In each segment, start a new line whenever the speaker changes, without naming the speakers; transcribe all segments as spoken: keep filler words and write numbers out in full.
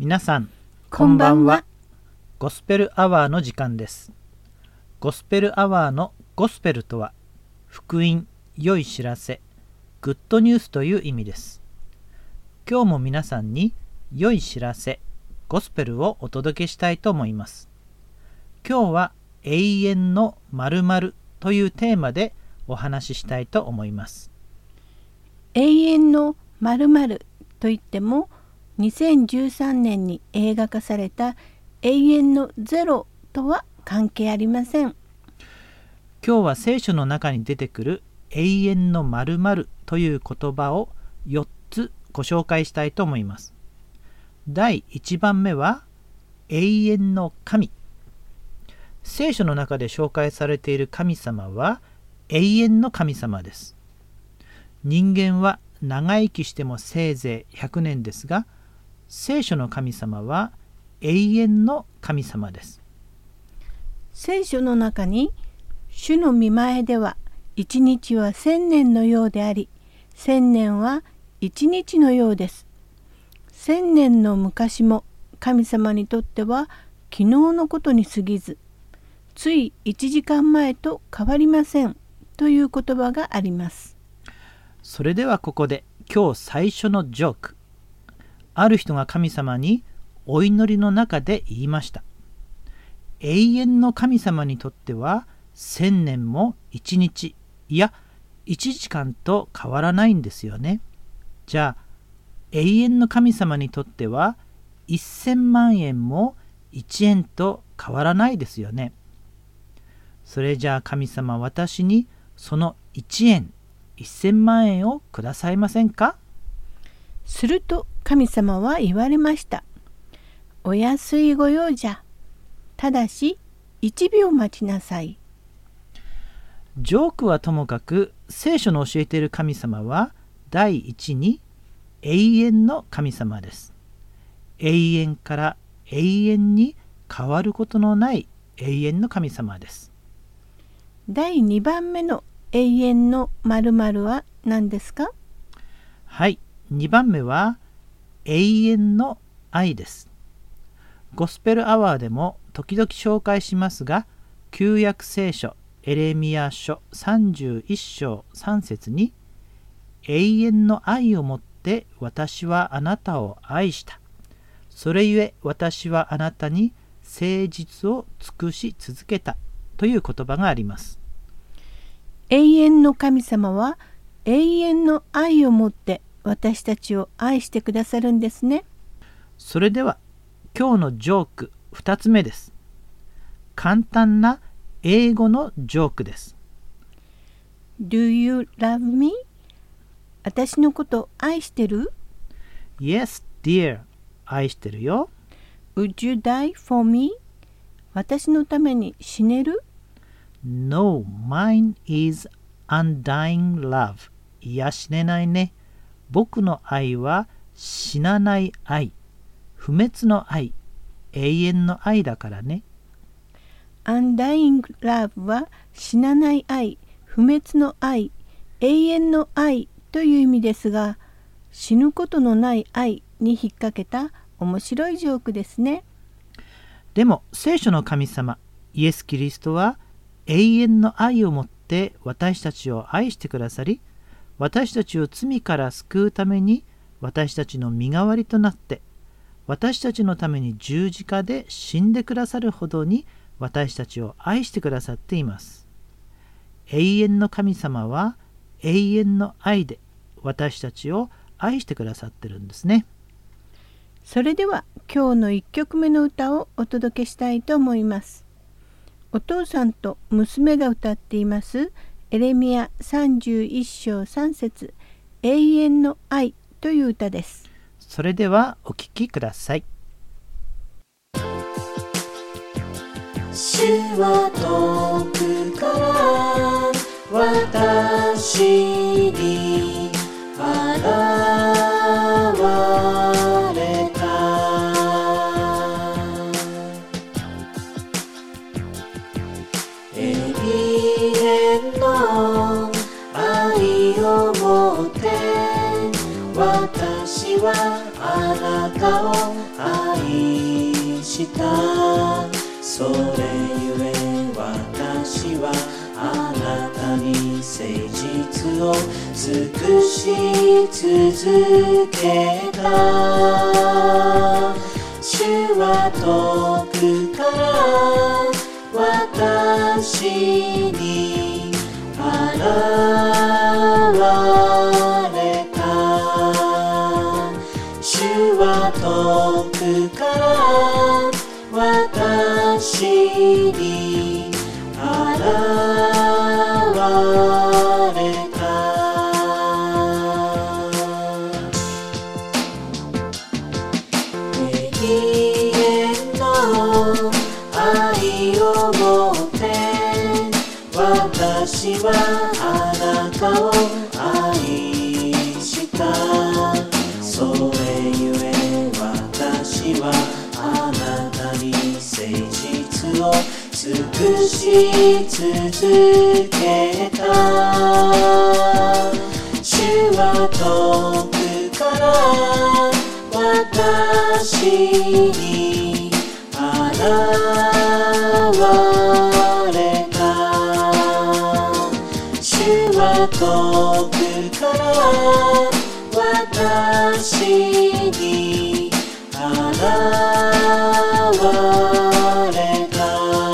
皆さんこんばんは。ゴスペルアワーの時間です。ゴスペルアワーのゴスペルとは福音、良い知らせ、グッドニュースという意味です。今日も皆さんに良い知らせ、ゴスペルをお届けしたいと思います。今日は永遠の〇〇というテーマでお話ししたいと思います。
永遠の〇〇といってもにせんじゅうさんねんに映画化された永遠のゼロとは関係ありません。
今日は聖書の中に出てくる永遠の〇〇という言葉をよっつご紹介したいと思います。だいいちばんめは永遠の神。聖書の中で紹介されている神様は永遠の神様です。人間は長生きしてもせいぜいひゃくねんですが、聖書の神様は永遠の神様です。
聖書の中に主の御前では一日は千年のようであり、千年は一日のようです。千年の昔も神様にとっては昨日のことに過ぎず、つい一時間前と変わりませんという言葉があります。
それではここで今日最初のジョーク。ある人が神様にお祈りの中で言いました。永遠の神様にとっては千年も一日、いや一時間と変わらないんですよね。じゃあ永遠の神様にとってはせんまんえんもいちえんと変わらないですよね。それじゃあ神様、私にそのいちえん、せんまんえんをくださいませんか？
すると神様は言われました。お安いご用じゃ。ただしいちびょう待ちなさい。
ジョークはともかく、聖書の教えている神様は第一に永遠の神様です。永遠から永遠に変わることのない永遠の神様です。
だいにばんめの永遠の〇〇は何ですか？
はい、にばんめは永遠の愛です。ゴスペルアワーでも時々紹介しますが、旧約聖書エレミヤ書さんじゅういっしょうさんせつに、永遠の愛をもって私はあなたを愛した。それゆえ私はあなたに誠実を尽くし続けたという言葉があります。
永遠の神様は永遠の愛をもって私たちを愛してくださるんですね。
それでは今日のジョークふたつめです。簡単な英語のジョークです。
Do you love me? 私のこと愛してる？
Yes, dear. 愛してるよ。
Would you die for me? 私のために死ねる？
No, mine is undying love. いや、死ねないね。僕の愛は死なない愛。不滅の愛。永遠の愛だからね。
Undying love は死なない愛、不滅の愛、永遠の愛という意味ですが、死ぬことのない愛に引っ掛けた面白いジョークですね。
でも聖書の神様イエス・キリストは永遠の愛をもって私たちを愛してくださり、私たちを罪から救うために私たちの身代わりとなって、私たちのために十字架で死んでくださるほどに私たちを愛してくださっています。永遠の神様は永遠の愛で私たちを愛してくださってるんですね。
それでは今日のいっきょくめの歌をお届けしたいと思います。お父さんと娘が歌っていますエレミヤさんじゅういっしょうさんせつ、永遠の愛という歌です。
それではお聴きください。
主は遠くから私に現れた。永遠の愛をもって私はあなたを愛したそれゆえ私はあなたに誠実を尽くし続けた主は遠くから私に現れた主は遠くから私に現れた永遠の愛をもって私はあなたを愛したそれゆえ私はあなたに誠実を尽くし続けた主は遠くから私に現れた主は遠くから私に現れた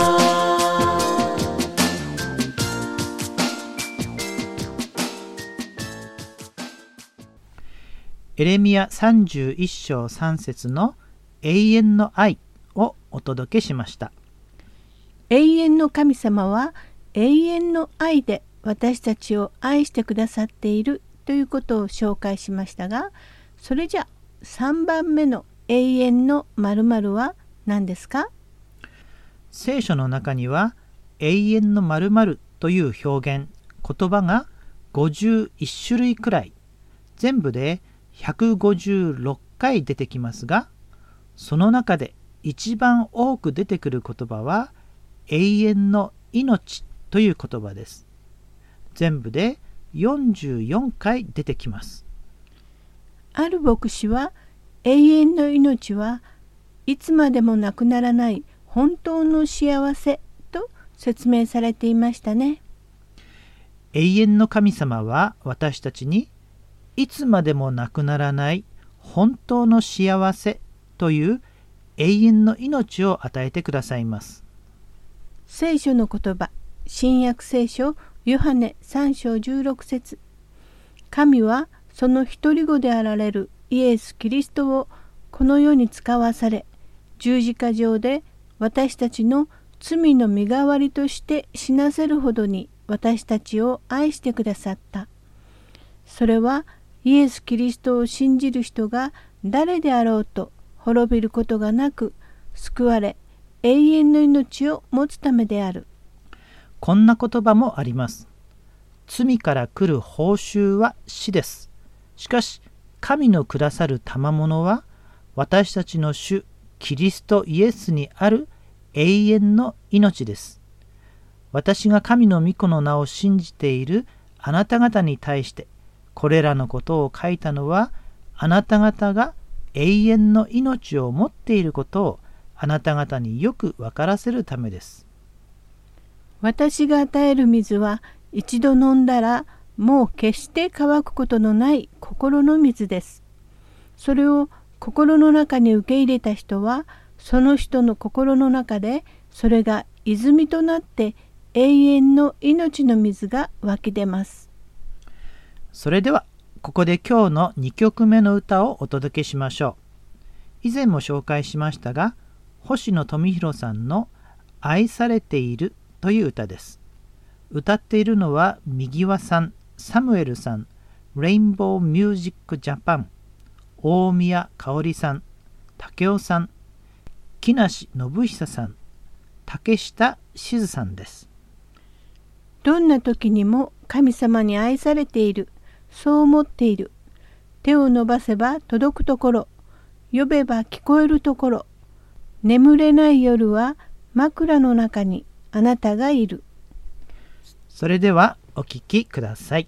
エレミヤさんじゅういっ章さん節の永遠の愛をお届けしました。
永遠の神様は永遠の愛で私たちを愛してくださっているということを紹介しましたが、それじゃさんばんめの永遠の〇〇は何ですか？
聖書の中には永遠の〇〇という表現、言葉がごじゅういち種類くらい、全部でひゃくごじゅうろっかい出てきますが、その中で一番多く出てくる言葉は永遠の命という言葉です。全部でよんじゅうよんかい出てきます。
ある牧師は永遠の命はいつまでもなくならない本当の幸せと説明されていましたね。
永遠の神様は私たちにいつまでもなくならない本当の幸せという永遠の命を与えてくださいます。
聖書の言葉、新約聖書ヨハネさん章じゅうろく節、神はその一人子であられるイエス・キリストをこの世に使わされ、十字架上で私たちの罪の身代わりとして死なせるほどに私たちを愛してくださった。それはイエス・キリストを信じる人が誰であろうと滅びることがなく救われ、永遠の命を持つためである。
こんな言葉もあります。罪から来る報酬は死です。しかし神のくださる賜物は私たちの主キリストイエスにある永遠の命です。私が神の御子の名を信じているあなた方に対してこれらのことを書いたのは、あなた方が永遠の命を持っていることをあなた方によく分からせるためです。
私が与える水は一度飲んだらもう決して乾くことのない心の水です。それを心の中に受け入れた人は、その人の心の中でそれが泉となって永遠の命の水が湧き出ます。
それではここで今日のにきょくめの歌をお届けしましょう。以前も紹介しましたが、星野富弘さんの愛されているという歌です。歌っているのは右輪さん、サムエルさん、レインボーミュージックジャパン、大宮香織さん、武雄さん、木梨信久さん、竹下静さんです。
どんな時にも神様に愛されている、そう思っている。手を伸ばせば届くところ、呼べば聞こえるところ。眠れない夜は枕の中にあなたがいる。
それではお聞きください。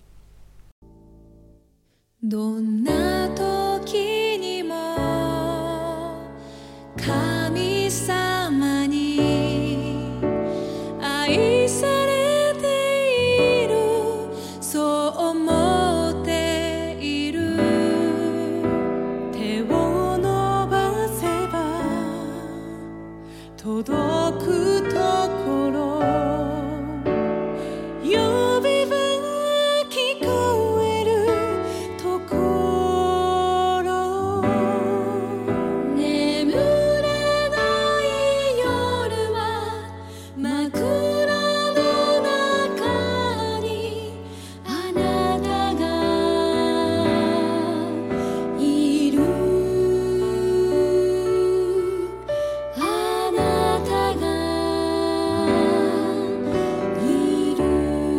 どんな時にも神様に愛されている、そう思っている。手を伸ばせば届くところ、呼べば聞こえるところ、眠れない夜は真っ暗の中にあなたがいる、あなたがいる。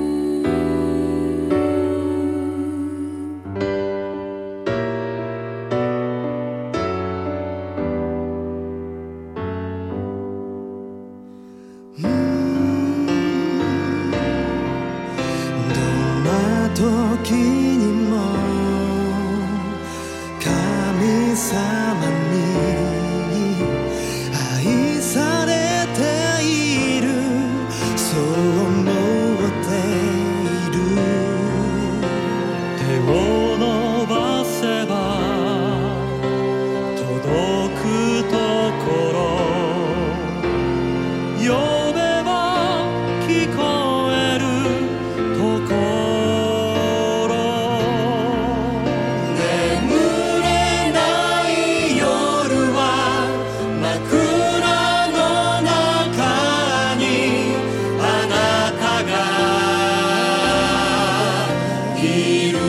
どんな時にも神様に愛されている、そう思っている。手を伸ばせば届くところ、呼べば聞こえるところ、眠れない夜は真っ暗の中にあなたがいる。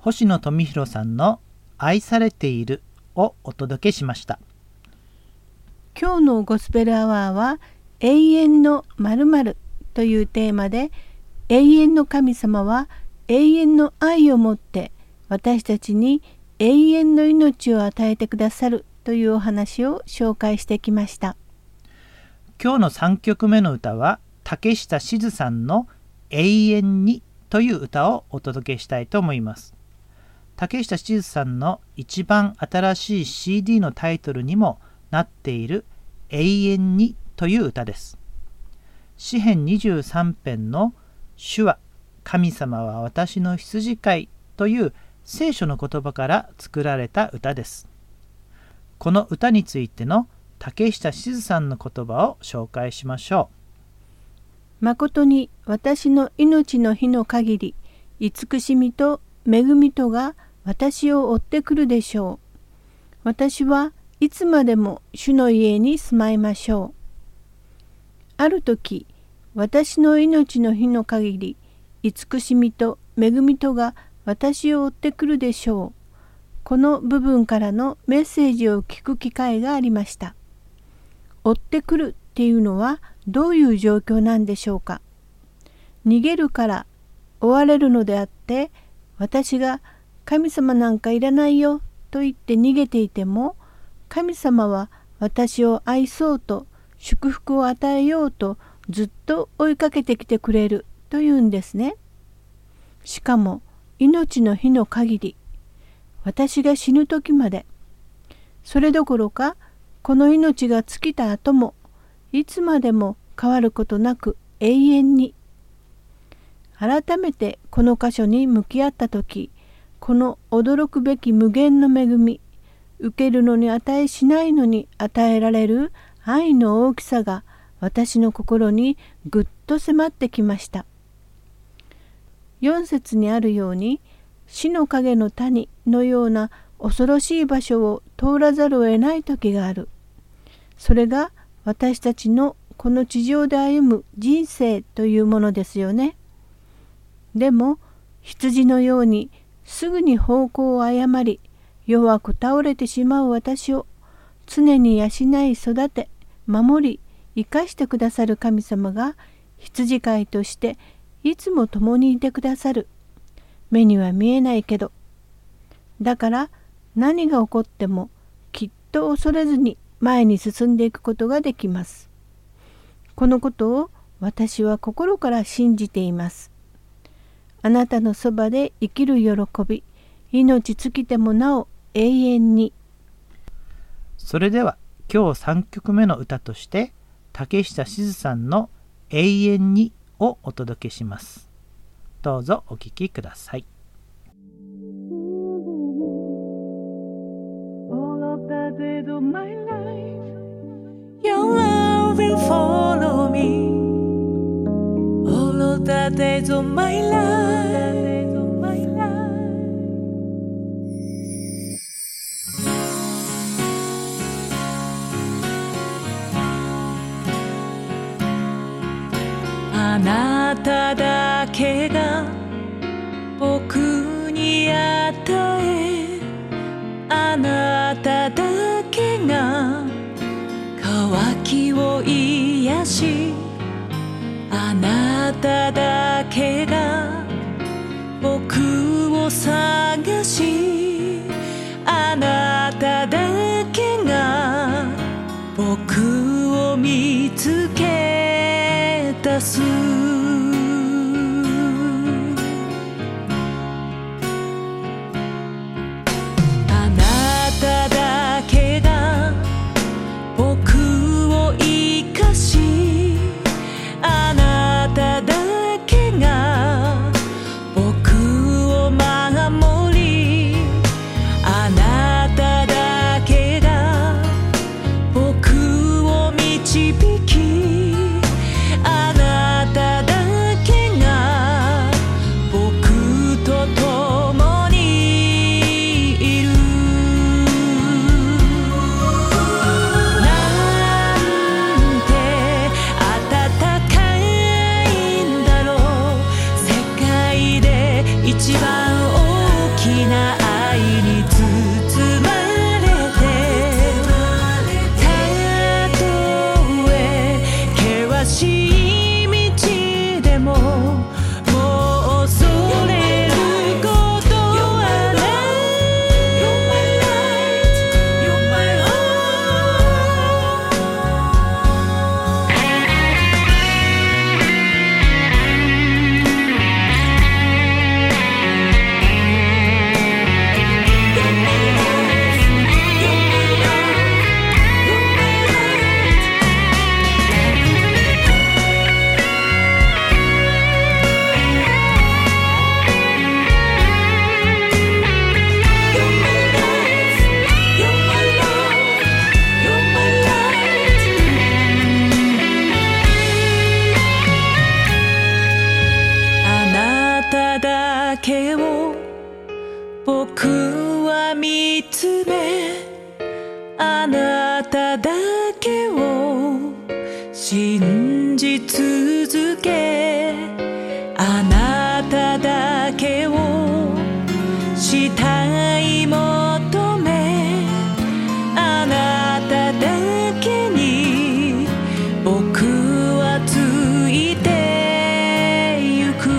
星野富弘さんの愛されているをお届けしました。
今日のゴスペルアワーは永遠の〇〇というテーマで、永遠の神様は永遠の愛をもって私たちに永遠の命を与えてくださるというお話を紹介してきました。
今日のさんきょくめの歌は竹下しずさんの永遠にという歌をお届けしたいと思います。竹下しずさんの一番新しい シーディー のタイトルにもなっている永遠にという歌です。詩編にじゅうさん編の主は神様は私の羊飼いという聖書の言葉から作られた歌です。この歌についての竹下しずさんの言葉を紹介しましょ
う。誠に私の命の日の限り、慈しみと恵みとが私を追ってくるでしょう。私はいつまでも主の家に住まいましょう。ある時、私の命の日の限り、慈しみと恵みとが私を追ってくるでしょう。この部分からのメッセージを聞く機会がありました。追ってくるっていうのはどういう状況なんでしょうか。逃げるから追われるのであって、私が神様なんかいらないよと言って逃げていても、神様は私を愛そうと祝福を与えようとずっと追いかけてきてくれるというんですね。しかも命の日の限り、私が死ぬ時まで、それどころかこの命が尽きた後もいつまでも変わることなく永遠に。改めてこの箇所に向き合った時、この驚くべき無限の恵み、受けるのに値しないのに与えられる愛の大きさが私の心にぐっと迫ってきました。よん節にあるように、死の影の谷のような恐ろしい場所を通らざるを得ない時がある。それが私たちのこの地上で歩む人生というものですよね。でも羊のようにすぐに方向を誤り、弱く倒れてしまう私を常に養い育て守り生かしてくださる神様が羊飼いとしていつも共にいてくださる。目には見えないけど、だから何が起こってもきっと恐れずに前に進んでいくことができます。このことを私は心から信じています。あなたのそばで生きる喜び、命尽きてもなお永遠に。
それでは今日さんきょくめの歌として竹下しずさんの永遠にをお届けします。どうぞお聴きください。
Your love will follow me all of the days of my life. A なただけが僕に与え、あなただけが渇きを癒し、あなただけが僕を探し、あなただけが僕を見つけ出す。あなただけが僕を生かし、あなただけが僕を守り、
は見つめあなただけを信じ続けあなただけを慕い求めあなただけに僕はついてゆく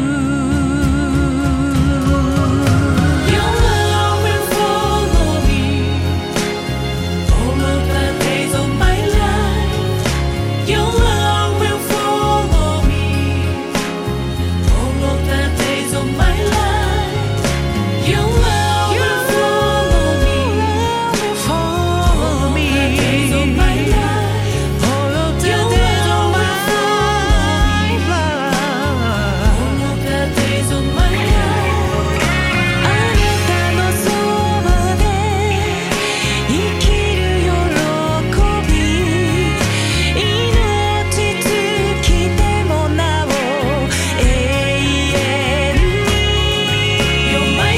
Your love will follow me all of the days of my life Your love will follow me all of the days of my life Your love will follow me follow me all of the days of my life all of the days of my life all of the days of my life あなたのそばで生きる喜び命尽きてもなお永遠に You're my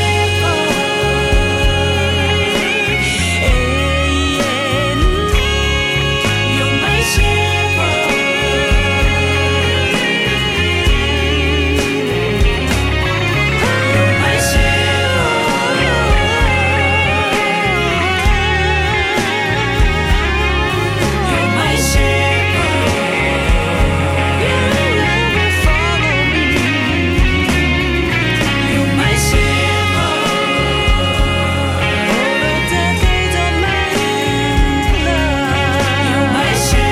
shepherd 永遠に You're my shepherd You're my shepherd You're my shepherd Your love will follow me You're my shepherd all of the days of my life You're my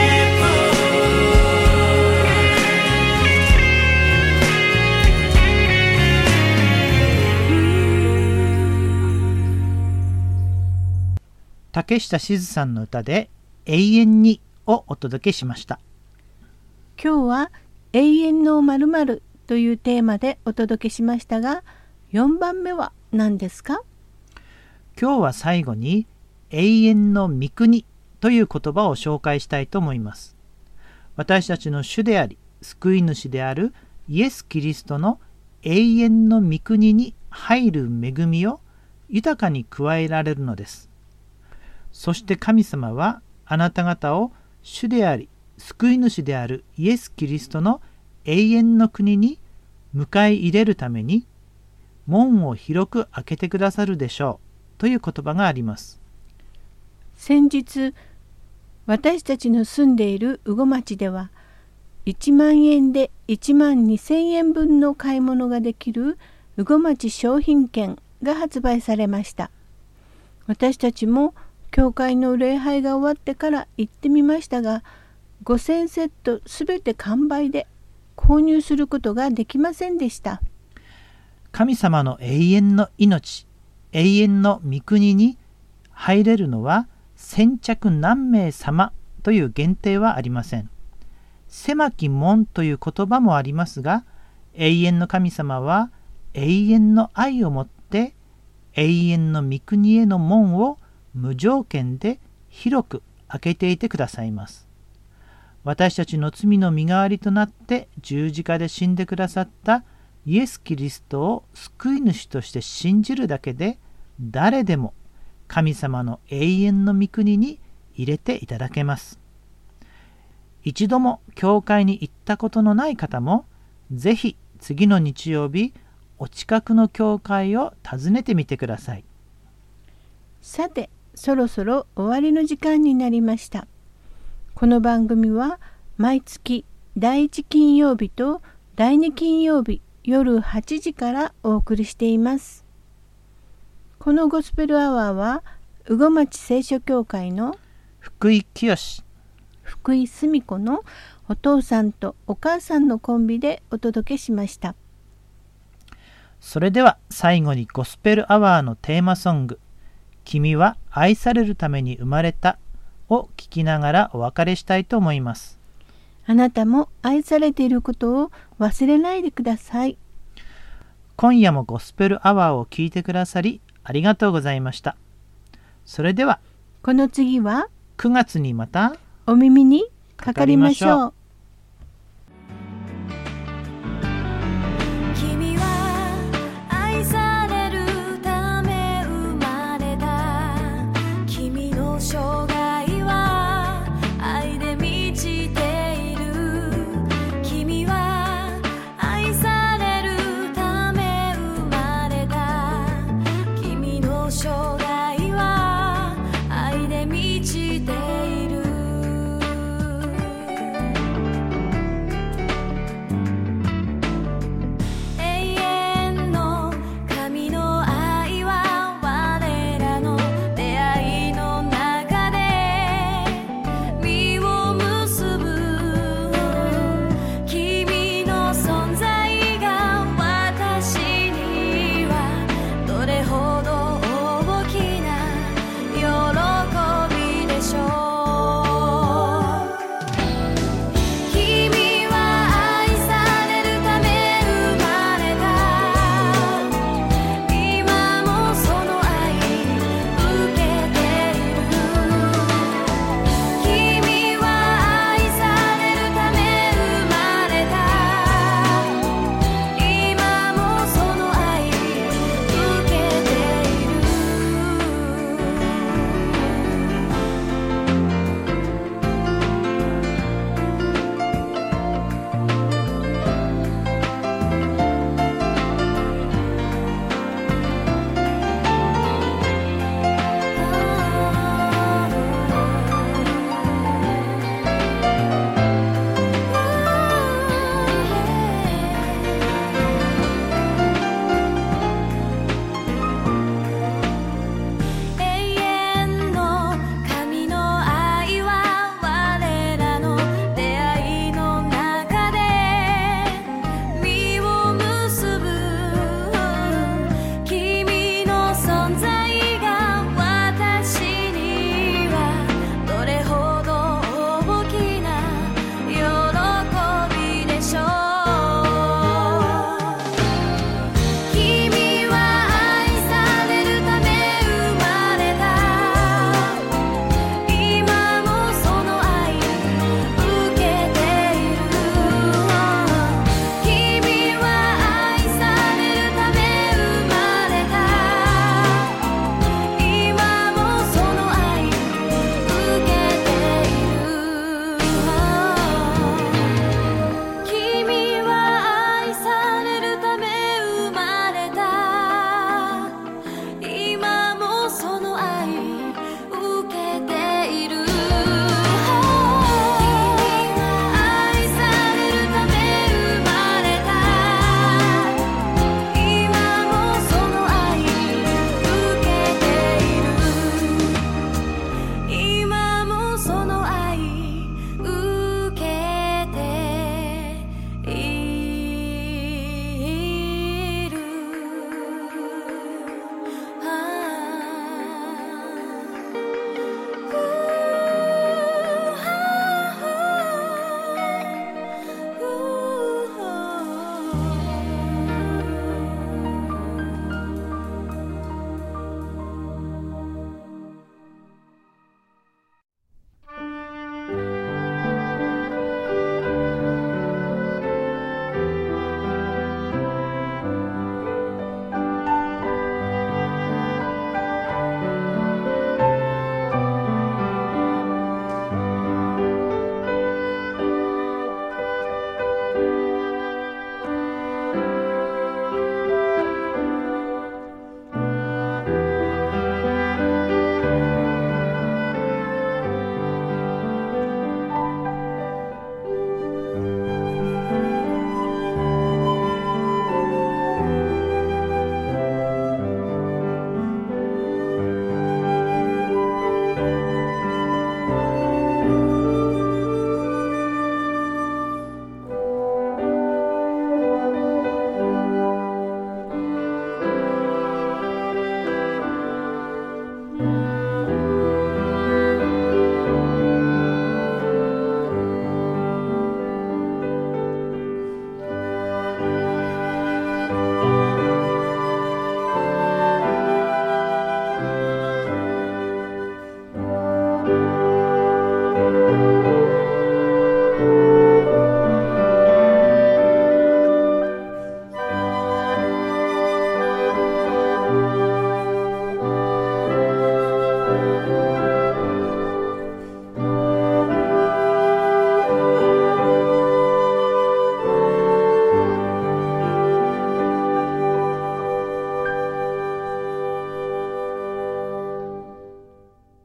shepherd
竹下しずさんの歌で永遠にをお届けしました。
今日は永遠の〇〇というテーマでお届けしましたが、よんばんめは何ですか？
今日は最後に永遠の御国という言葉を紹介したいと思います。私たちの主であり救い主であるイエス・キリストの永遠の御国に入る恵みを豊かに加えられるのです。そして神様はあなた方を主であり救い主であるイエス・キリストの永遠の国に迎え入れるために門を広く開けてくださるでしょうという言葉があります。
先日私たちの住んでいる羽後町ではいちまんえんでいちまんにせんえんぶんの買い物ができる羽後町商品券が発売されました。私たちも教会の礼拝が終わってから行ってみましたが、ごせんセットすべて完売で購入することができませんでした。
神様の永遠の命、永遠の御国に入れるのは先着何名様という限定はありません。狭き門という言葉もありますが、永遠の神様は永遠の愛をもって永遠の御国への門を無条件で広く開けていてくださいます。私たちの罪の身代わりとなって十字架で死んでくださったイエス・キリストを救い主として信じるだけで誰でも神様の永遠の御国に入れていただけます。一度も教会に行ったことのない方もぜひ次の日曜日お近くの教会を訪ねてみてください。
さてそろそろ終わりの時間になりました。この番組は毎月だいいち金曜日とだいに金曜日夜はちじからお送りしています。このゴスペルアワーは羽後町聖書協会の
福井清、
福井澄子のお父さんとお母さんのコンビでお届けしました。
それでは最後にゴスペルアワーのテーマソング、君は愛されるために生まれたを聞きながらお別れしたいと思います。
あなたも愛されていることを忘れないでください。
今夜もゴスペルアワーを聞いてくださりありがとうございました。それでは
この次は
くがつにまた
お耳にかかりましょう。